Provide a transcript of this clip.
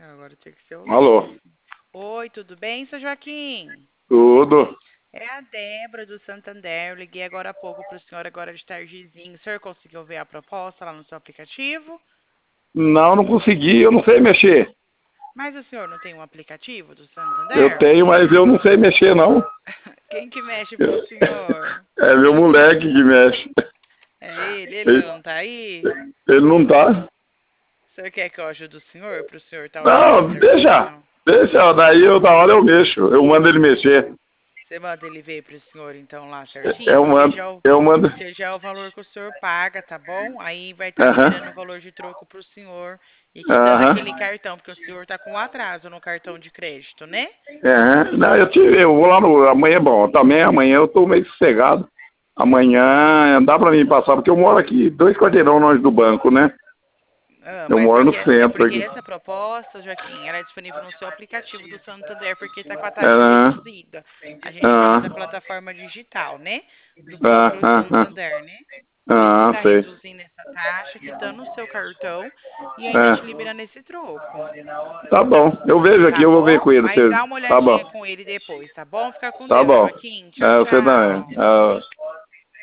Agora tem que ser o Alô, Luiz. Oi, tudo bem, seu Joaquim? tudo? É a Débora do Santander. Eu liguei agora há pouco para o senhor, agora de tardezinho. O senhor conseguiu ver a proposta lá no seu aplicativo? Não, não consegui, eu não sei mexer. Mas o senhor não tem um aplicativo do Eu Santander? tenho, mas eu não sei mexer, não. Quem que mexe pro senhor? É meu moleque que mexe. É ele? Ele Ele, não tá aí? ele não tá. O senhor quer que eu ajude o senhor para o senhor estar usando Não, deixa. certinho? Deixa, daí eu, da hora eu mexo. Eu mando ele mexer. Você manda ele ver para o senhor então lá Eu certinho, mando, eu mando. porque já é o valor que o senhor paga, tá bom? Aí vai estar Aham, liberando o valor de troco para o senhor e quitando aham, aquele cartão, porque o senhor tá com atraso no cartão de crédito, né? aham. Não, eu vou lá no. Amanhã é bom. Também amanhã eu tô meio sossegado. Amanhã dá pra mim passar, porque eu moro aqui, 2 quarteirão longe do banco, né? Ah, Eu mas moro no é centro porque aqui. essa proposta, Joaquim, ela é disponível no seu aplicativo do Santander, porque está com a taxa Aham, reduzida. A gente chama da aham, plataforma digital, né? Do próprio aham, Santander, né? Por isso que aham, está sei. reduzindo essa taxa, quitando o seu cartão e ainda te É, liberando esse troco. tá bom. Eu vejo aqui, Tá eu vou ver bom? com ele. Mas dá uma Tá olhadinha bom, com ele depois, tá bom? Fica com tá Deus, bom. Joaquim. Tchau, É, você não tchau. é.